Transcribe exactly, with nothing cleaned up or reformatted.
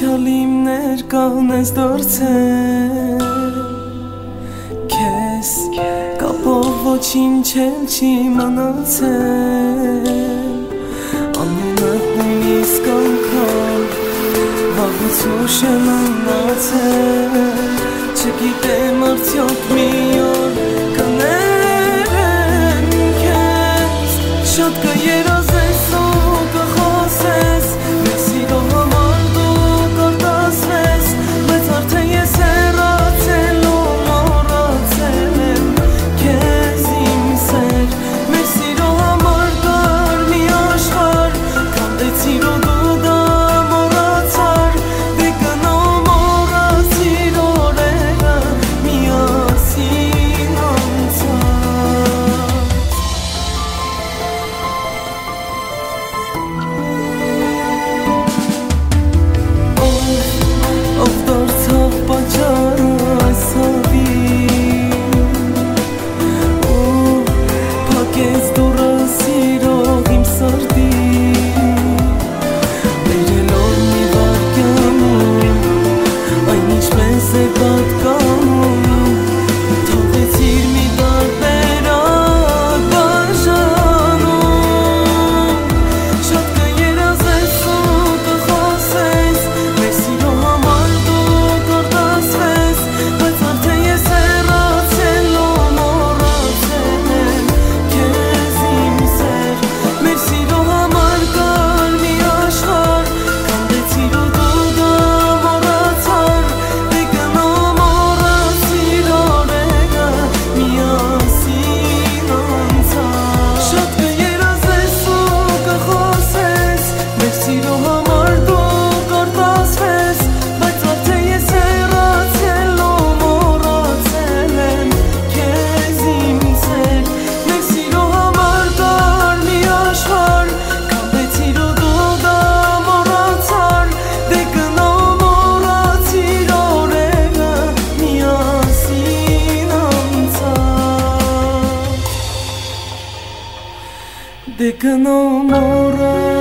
Անցյալիմներ կանես դարձել Քեզ կապով ոչինչ էլ չի մնացել Անունը նույնիսկ անգամ վաղուց ուշ է մնացել Չգիտեմ արդյոք մի օր կներեմ քեզ Շատ կերազես ու կխոսես Մեր սիրո համար դու կարտասվես Բայց արդեն ես հեռացել ու մոռացել եմ Քեզ իմ սեր Մեր սիրո համար կար մի աշխարհ Քանդեցիր ու դու դա մոռացար Դե գնա մոռացիր օրերը միասին անցած Ով դարձավ պատճառը այս հավին Ու փակեց դուռը սիրող իմ սրտին Բերելով մի վայրկյանում Այն ինչ մեզ է պատկանում Թողեցիր մի տարբերակ բաժանում Շատ կերազես ու կխոսես Մեր սիրո համար դու կարտասվես Բայց արդեն ես հեռացել ու մոռացել եմ Քեզ իմ սեր Մեր սիրո համար կար մի աշխարհ Քանդեցիր ու դու դա մոռացար Դե գնա մոռացիր օրերը միասին անցած Շատ կերազես ու կխոսես Մեր սիրո համար դու կարտասվես Բայց արդեն ես հեռացել ու մոռացել եմ Քեզ իմ սեր Մեր սիրո համար կար մի աշխարհ Քանդեցիր ու դու դա մոռացար Դե գնա մոռացիր օրերը միասին անցած Դե գնա մոռացիր